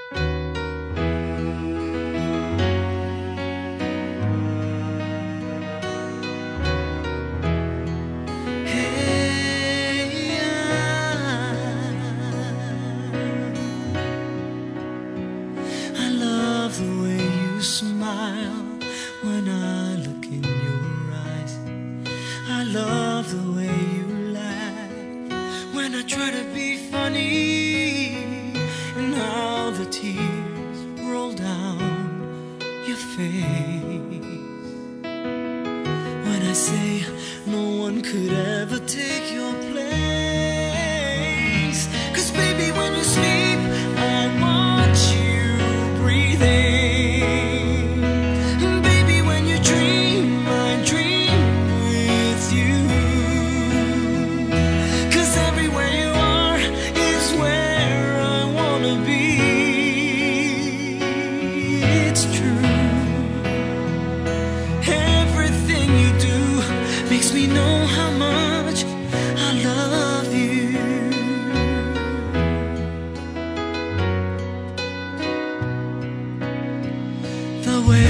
I love the way you smile when I look in your eyes. I love the way you laugh when I try to be funny, and how the tears roll down your face when I say no one could ever take your place. 'Cause baby, when you sleep, I watch you breathing. And baby, when you dream, I dream with you. 'Cause everywhere you are is where I wanna be. It's true. Everything you do makes me know how much I love you. The way